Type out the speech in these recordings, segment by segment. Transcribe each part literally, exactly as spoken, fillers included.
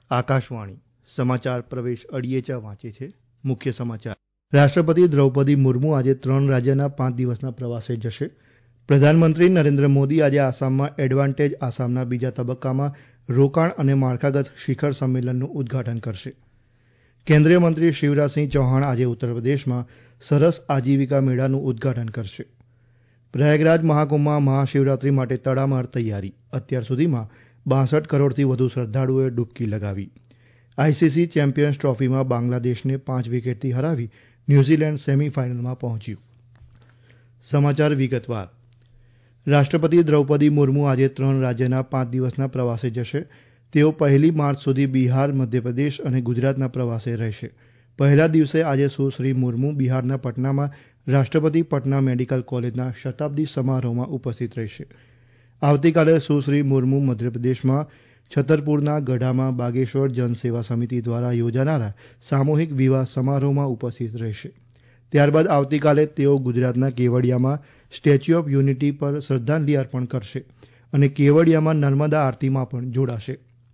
આકાશવાણી સમાચાર પ્રવેશ અડિયેચા વાંચે છે. મુખ્ય સમાચાર. રાષ્ટ્રપતિ દ્રૌપદી મુર્મુ આજે ત્રણ રાજ્યના પાંચ દિવસના પ્રવાસે જશે. પ્રધાનમંત્રી નરેન્દ્ર મોદી આજે આસામમાં એડવાન્ટેજ આસામના બીજા તબક્કામાં રોકાણ અને માળખાગત શિખર સંમેલનનું ઉદઘાટન કરશે. કેન્દ્રીય મંત્રી શિવરાજસિંહ ચૌહાણ આજે ઉત્તરપ્રદેશમાં સરસ આજીવિકા મેળાનું ઉદઘાટન કરશે. પ્રયાગરાજ મહાકુંભમાં મહાશિવરાત્રી માટે તડામાર તૈયારી. અત્યાર સુધીમાં બાસઠ કરોડથી વધુ શ્રદ્ધાળુઓએ ડૂબકી લગાવી. આઈસીસી ચેમ્પિયન્સ ટ્રોફીમાં બાંગ્લાદેશને પાંચ વિકેટથી હરાવી ન્યૂઝીલેન્ડ સેમીફાઇનલમાં પહોંચ્યું. સમાચાર વિગતવાર. રાષ્ટ્રપતિ દ્રૌપદી મુર્મુ આજે ત્રણ રાજ્યના પાંચ દિવસના પ્રવાસે જશે. તેઓ પહેલી માર્ચ સુધી બિહાર, મધ્યપ્રદેશ અને ગુજરાતના પ્રવાસે રહેશે. પહેલા દિવસે આજે સુશ્રી મુર્મુ બિહારના પટનામાં રાષ્ટ્રપતિ પટના મેડિકલ કોલેજના શતાબ્દી સમારોહમાં ઉપસ્થિત રહેશે. આવતીકાલે સુશ્રી મુર્મુ મધ્યપ્રદેશમાં છતરપુરના ગઢામાં બાગેશ્વર જનસેવા સમિતિ દ્વારા યોજાનારા સામૂહિક વિવાહ સમારોહમાં ઉપસ્થિત રહેશે. ત્યારબાદ આવતીકાલે તેઓ ગુજરાતના કેવડિયામાં સ્ટેચ્યુ ઓફ યુનિટી પર શ્રદ્ધાંજલિ અર્પણ કરશે અને કેવડિયામાં નર્મદા આરતીમાં પણ જોડાશે.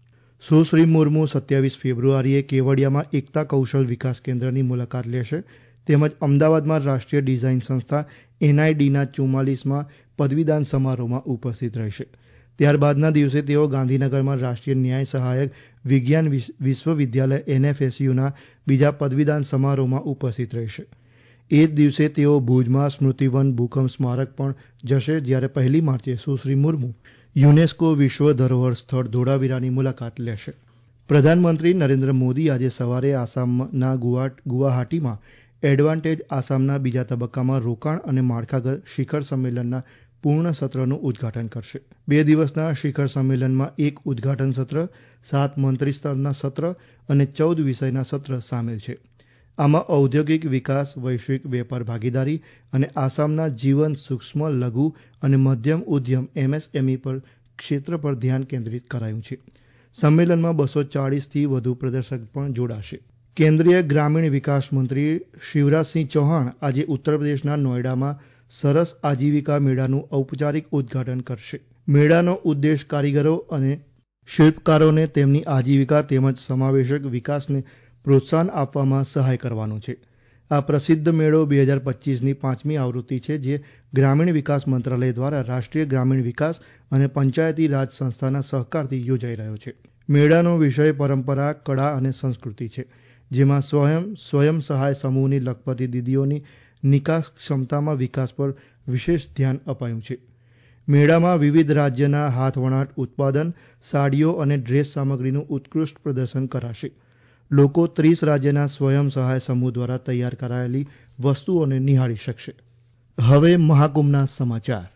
સુશ્રી મુર્મુ સત્યાવીસ ફેબ્રુઆરીએ કેવડિયામાં એકતા કૌશલ વિકાસ કેન્દ્રની મુલાકાત લેશે તેમજ અમદાવાદમાં રાષ્ટ્રીય ડિઝાઇન સંસ્થા એનઆઈડીના ચુમ્માલીસમાં પદવીદાન સમારોહમાં ઉપસ્થિત રહેશે. ત્યારબાદના દિવસે તેઓ ગાંધીનગરમાં રાષ્ટ્રીય ન્યાય સહાયક વિજ્ઞાન વિશ્વવિદ્યાલય એનએફએસયુના બીજા પદવીદાન સમારોહમાં ઉપસ્થિત રહેશે. એ જ દિવસે તેઓ ભુજમાં સ્મૃતિવન ભૂકંપ સ્મારક પણ જશે, જ્યારે પહેલી માર્ચે સુશ્રી મુર્મુ યુનેસ્કો વિશ્વ ધરોહર સ્થળ ધોળાવીરાની મુલાકાત લેશે. પ્રધાનમંત્રી નરેન્દ્ર મોદી આજે સવારે આસામના ગુવાહાટીમાં એડવાન્ટેજ આસામના બીજા તબક્કામાં રોકાણ અને માળખાગત શિખર સંમેલનના પૂર્ણ સત્રનું ઉદઘાટન કરશે. બે દિવસના શિખર સંમેલનમાં એક ઉદઘાટન સત્ર, સાત મંત્રી સ્તરના સત્ર અને ચૌદ વિષયના સત્ર સામેલ છે. આમાં ઔદ્યોગિક વિકાસ, વૈશ્વિક વેપાર ભાગીદારી અને આસામના જીવન સૂક્ષ્મ, લઘુ અને મધ્યમ ઉદ્યમ એમએસએમઈ પર ક્ષેત્ર પર ધ્યાન કેન્દ્રિત કરાયું છે. સંમેલનમાં બસો ચાળીસથી વધુ પ્રદર્શક પણ જોડાશે. કેન્દ્રીય ગ્રામીણ વિકાસ મંત્રી શિવરાજસિંહ ચૌહાણ આજે ઉત્તરપ્રદેશના નોઈડામાં સરસ આજીવિકા મેળાનું ઔપચારિક ઉદઘાટન કરશે. મેળાનો ઉદ્દેશ કારીગરો અને શિલ્પકારોને તેમની આજીવિકા તેમજ સમાવેશક વિકાસને પ્રોત્સાહન આપવામાં સહાય કરવાનો છે. આ પ્રસિદ્ધ મેળો બે હજાર પચીસની પાંચમી આવૃત્તિ છે, જે ગ્રામીણ વિકાસ મંત્રાલય દ્વારા રાષ્ટ્રીય ગ્રામીણ વિકાસ અને પંચાયતી રાજ સંસ્થાના સહકારથી યોજાઈ રહ્યો છે. મેળાનો વિષય પરંપરા, કળા અને સંસ્કૃતિ છે, જેમાં સ્વયં સ્વયં સહાય સમૂહની લખપતિ દીદીઓની નિકાસ ક્ષમતામાં વિકાસ પર વિશેષ ધ્યાન અપાયું છે. મેળામાં વિવિધ રાજ્યના હાથવણાટ ઉત્પાદન, સાડીઓ અને ડ્રેસ સામગ્રીનું ઉત્કૃષ્ટ પ્રદર્શન કરાશે. લોકો ત્રીસ રાજ્યના સ્વયં સહાય સમૂહ દ્વારા તૈયાર કરાયેલી વસ્તુઓને નિહાળી શકશે. હવે મહાકુંભના સમાચાર.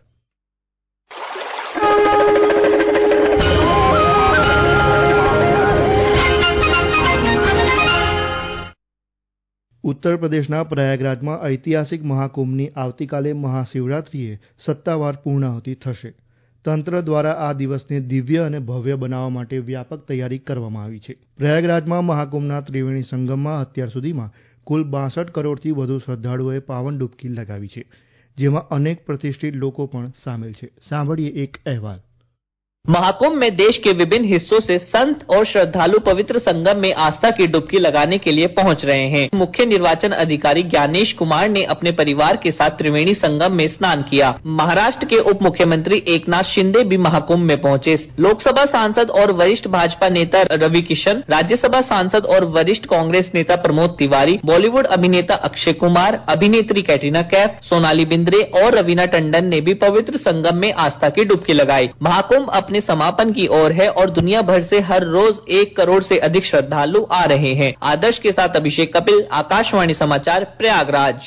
ઉત્તર પ્રદેશના પ્રયાગરાજમાં ઐતિહાસિક મહાકુંભની આવતીકાલે મહાશિવરાત્રીએ સત્તાવાર પૂર્ણાહુતિ થશે. તંત્ર દ્વારા આ દિવસને દિવ્ય અને ભવ્ય બનાવવા માટે વ્યાપક તૈયારી કરવામાં આવી છે. પ્રયાગરાજમાં મહાકુંભના ત્રિવેણી સંગમમાં અત્યાર સુધીમાં કુલ બાસઠ કરોડથી વધુ શ્રદ્ધાળુઓએ પાવન ડૂબકી લગાવી છે, જેમાં અનેક પ્રતિષ્ઠિત લોકો પણ સામેલ છે. સાંભળીએ એક અહેવાલ. महाकुंभ में देश के विभिन्न हिस्सों से संत और श्रद्धालु पवित्र संगम में आस्था की डुबकी लगाने के लिए पहुंच रहे हैं. मुख्य निर्वाचन अधिकारी ज्ञानेश कुमार ने अपने परिवार के साथ त्रिवेणी संगम में स्नान किया. महाराष्ट्र के उप मुख्यमंत्री एकनाथ शिंदे भी महाकुंभ में पहुंचे. लोकसभा सांसद और वरिष्ठ भाजपा नेता रवि किशन, राज्यसभा सांसद और वरिष्ठ कांग्रेस नेता प्रमोद तिवारी, बॉलीवुड अभिनेता अक्षय कुमार, अभिनेत्री कैटरीना कैफ, सोनाली बिंद्रे और रवीना टंडन ने भी पवित्र संगम में आस्था की डुबकी लगाई. महाकुंभ अपने समापन की ओर है और दुनिया भर से हर रोज एक करोड़ से अधिक श्रद्धालु आ रहे हैं. आदर्श के साथ अभिषेक कपिल, आकाशवाणी समाचार, प्रयागराज.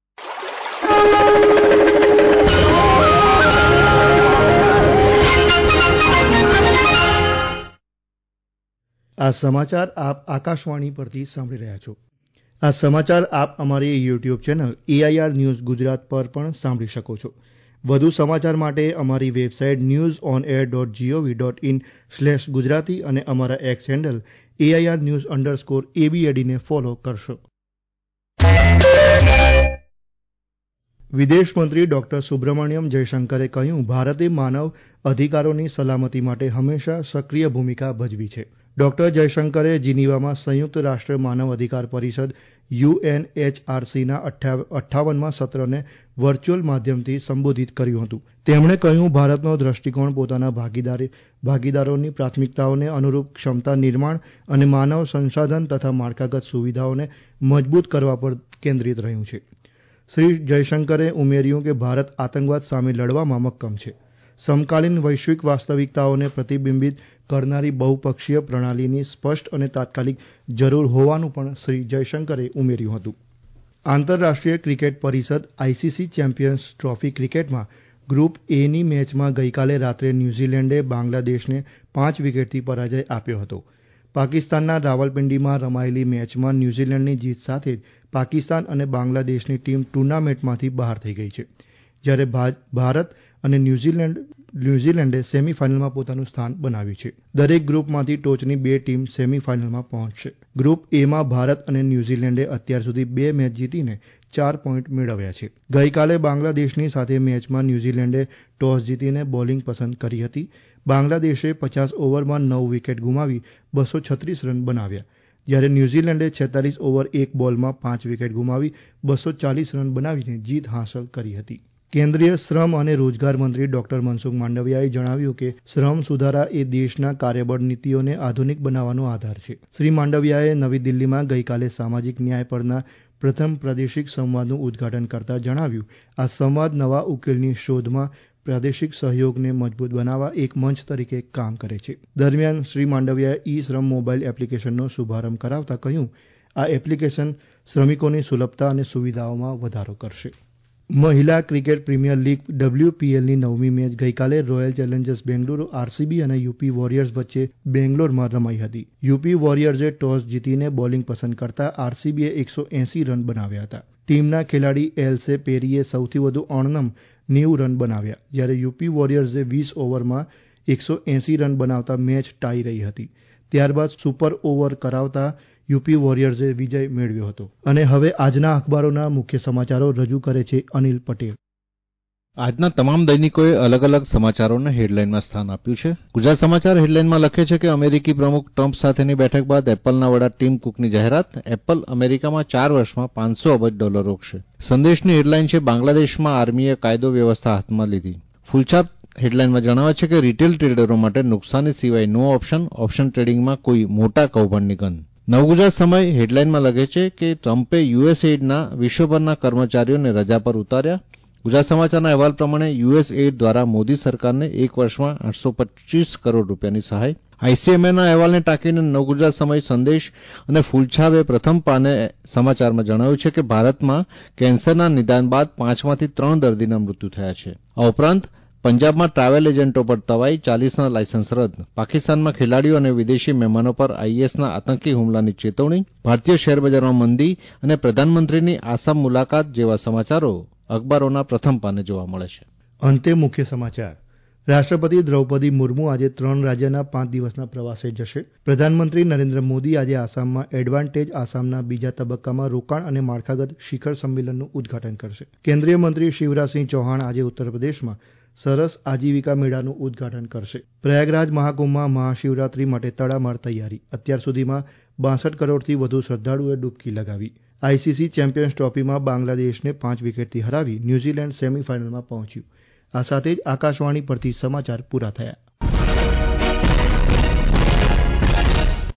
આ સમાચાર આપ આકાશવાણી પરથી સાંભળી રહ્યા છો. આ સમાચાર આપ અમારી YouTube channel AIR news Gujarat પર પણ સાંભળી શકો છો. વધુ સમાચાર માટે અમારી website news on air dot GOV dot in slash Gujarati અને અમારા X handle AIR news underscore એબીએડીને ફોલો કરશો. વિદેશ મંત્રી ડોક્ટર સુબ્રમણ્યમ જયશંકરે કહ્યું, ભારતે માનવ અધિકારોની સલામતી માટે હંમેશા સક્રિય ભૂમિકા ભજવી છે. ડોક્ટર જયશંકરે જીનીવામાં સંયુક્ત રાષ્ટ્ર માનવ અધિકાર પરિષદ યુએનએચઆરસીના અઠ્ઠાવનમાં સત્રને વર્ચ્યુઅલ માધ્યમથી સંબોધિત કર્યું હતું. તેમણે કહ્યું, ભારતનો દ્રષ્ટિકોણ પોતાના ભાગીદારી ભાગીદારોની પ્રાથમિકતાઓને અનુરૂપ ક્ષમતા નિર્માણ અને માનવ સંસાધન તથા માળખાગત સુવિધાઓને મજબૂત કરવા પર કેન્દ્રિત રહ્યું છે. શ્રી જયશંકરે ઉમેર્યું કે ભારત આતંકવાદ સામે લડવામાં મક્કમ છે. સમકાલીન વૈશ્વિક વાસ્તવિકતાઓને પ્રતિબિંબિત કરનારી બહુપક્ષીય પ્રણાલીની સ્પષ્ટ અને તાત્કાલિક જરૂર હોવાનું પણ શ્રી જયશંકરે ઉમેર્યું હતું. આંતરરાષ્ટ્રીય ક્રિકેટ પરિષદ આઈસીસી ચેમ્પિયન્સ ટ્રોફી ક્રિકેટમાં ગ્રુપ એની મેચમાં ગઈકાલે રાત્રે ન્યૂઝીલેન્ડે બાંગ્લાદેશને પાંચ વિકેટથી પરાજય આપ્યો હતો. પાકિસ્તાનના રાવલપિંડીમાં રમાયેલી મેચમાં ન્યૂઝીલેન્ડની જીત સાથે પાકિસ્તાન અને બાંગ્લાદેશની ટીમ ટૂર્નામેન્ટમાંથી બહાર થઈ ગઈ છે, જ્યારે ભારત અને ન્યૂઝીલેન્ડ ન્યૂઝીલેન્ડે સેમીફાઇનલમાં પોતાનું સ્થાન બનાવ્યું છે. દરેક ગ્રુપમાંથી ટોચની બે ટીમ સેમીફાઇનલમાં પહોંચશે. ગ્રુપ એમાં ભારત અને ન્યૂઝીલેન્ડે અત્યાર સુધી બે મેચ જીતીને ચાર પોઈન્ટ મેળવ્યા છે. ગઈકાલે બાંગ્લાદેશની સાથે મેચમાં ન્યૂઝીલેન્ડે ટોસ જીતીને બોલિંગ પસંદ કરી હતી. બાંગ્લાદેશે પચાસ ઓવરમાં નવ વિકેટ ગુમાવી બસો છત્રીસ રન બનાવ્યા, જ્યારે ન્યૂઝીલેન્ડે છેતાલીસ ઓવર એક બોલમાં પાંચ વિકેટ ગુમાવી બસો ચાલીસ રન બનાવીને જીત હાંસલ કરી હતી. કેન્દ્રીય શ્રમ અને રોજગાર મંત્રી ડોક્ટર મનસુખ માંડવિયાએ જણાવ્યું કે શ્રમ સુધારા એ દેશના કાર્યબળ નીતિઓને આધુનિક બનાવવાનો આધાર છે. શ્રી માંડવિયાએ નવી દિલ્હીમાં ગઈકાલે સામાજિક ન્યાય પરના પ્રથમ પ્રાદેશિક સંવાદનું ઉદઘાટન કરતા જણાવ્યું, આ સંવાદ નવા ઉકેલની શોધમાં પ્રાદેશિક સહયોગને મજબૂત બનાવવા એક મંચ તરીકે કામ કરે છે. દરમિયાન શ્રી માંડવિયાએ ઈ શ્રમ મોબાઈલ એપ્લિકેશનનો શુભારંભ કરાવતા કહ્યું, આ એપ્લિકેશન શ્રમિકોની સુલભતા અને સુવિધાઓમાં વધારો કરશે. મહિલા ક્રિકેટ પ્રીમિયર લીગ ડબલ્યુપીએલની નવમી મેચ ગઈકાલે રોયલ ચેલેન્જર્સ બેંગલુરુ આરસીબી અને યુપી વોરિયર્સ વચ્ચે બેંગ્લોરમાં રમાઈ હતી. યુપી વોરિયર્સે ટોસ જીતીને બોલિંગ પસંદ કરતા આરસીબીએ એકસો એંસી રન બનાવ્યા હતા. ટીમના ખેલાડી એલ્સે પેરીએ સૌથી વધુ અણનમ નેવું રન બનાવ્યા, જ્યારે યુપી વોરિયર્સે વીસ ઓવરમાં એકસો એંસી રન બનાવતા મેચ ટાઈ રહી હતી. ત્યારબાદ સુપર ઓવર કરાવતા યુપી વોરિયર્સે વિજય મેળવ્યો હતો. અને હવે આજના અખબારોના મુખ્ય સમાચારો રજૂ કરે છે અનિલ પટેલ. આજના તમામ દૈનિકોએ અલગ અલગ સમાચારોને હેડલાઇનમાં સ્થાન આપ્યું છે. ગુજરાત સમાચાર હેડલાઇનમાં લખે છે કે અમેરિકી પ્રમુખ ટ્રમ્પ સાથેની બેઠક બાદ એપલના વડા ટીમ કુકની જાહેરાત, એપલ અમેરિકામાં ચાર વર્ષમાં પાંચસો અબજ ડોલર રોકશે. સંદેશની હેડલાઇન છે બાંગ્લાદેશમાં આર્મીએ કાયદો વ્યવસ્થા હાથમાં લીધી. ફૂલછાપ હેડલાઇનમાં જણાવે છે કે રિટેલ ટ્રેડરો માટે નુકસાની સિવાય નો ઓપ્શન, ઓપ્શન ટ્રેડિંગમાં કોઈ મોટા કૌભાંડની ગંધ. નવગુજરાત સમય હેડલાઇનમાં લખે છે કે ટ્રમ્પે યુએસએઇડના વિશ્વભરના કર્મચારીઓને રજા પર ઉતાર્યા. ગુજરાત સમાચારના અહેવાલ પ્રમાણે યુએસએઇડ દ્વારા મોદી સરકારને એક વર્ષમાં આઠસો પચીસ કરોડ રૂપિયાની સહાય. આઈસીએમઆરના અહેવાલને ટાંકીને નવગુજરાત સમય, સંદેશ અને ફૂલછાપે પ્રથમ પાને સમાચારમાં જણાવ્યું છે કે ભારતમાં કેન્સરના નિદાન બાદ પાંચમાંથી ત્રણ દર્દીના મૃત્યુ થયા છે. આ ઉપરાંત પંજાબમાં ટ્રાવેલ એજન્ટો પર તવાઈ, ચાલીસના લાયસન્સ રદ. પાકિસ્તાનમાં ખેલાડીઓ અને વિદેશી મહેમાનો પર આઈએસના આતંકી હુમલાની ચેતવણી. ભારતીય શેરબજારમાં મંદી અને પ્રધાનમંત્રીની આસામ મુલાકાત જેવા સમાચારો અખબારોના પ્રથમ પાને જોવા મળે છે. અંતે મુખ્ય સમાચાર. રાષ્ટ્રપતિ દ્રૌપદી મુર્મુ આજે ત્રણ રાજ્યના પાંચ દિવસના પ્રવાસે જશે. પ્રધાનમંત્રી નરેન્દ્ર મોદી આજે આસામમાં એડવાન્ટેજ આસામના બીજા તબક્કામાં રોકાણ અને માળખાગત શિખર સંમેલનનું ઉદઘાટન કરશે. કેન્દ્રીય મંત્રી શિવરાજસિંહ ચૌહાણ આજે ઉત્તર પ્રદેશમાં સરસ આજીવિકા મેળાનું ઉદઘાટન કરશે. પ્રયાગરાજ મહાકુંભમાં મહાશિવરાત્રી માટે તડામાર તૈયારી. અત્યાર સુધીમાં બાસઠ કરોડથી વધુ શ્રદ્ધાળુઓએ ડૂબકી લગાવી. આઈસીસી ચેમ્પિયન્સ ટ્રોફીમાં બાંગ્લાદેશને પાંચ વિકેટથી હરાવી ન્યૂઝીલેન્ડ સેમીફાઇનલમાં પહોંચ્યું. આ સાથે જ આકાશવાણી પરથી સમાચાર પૂરા થયા.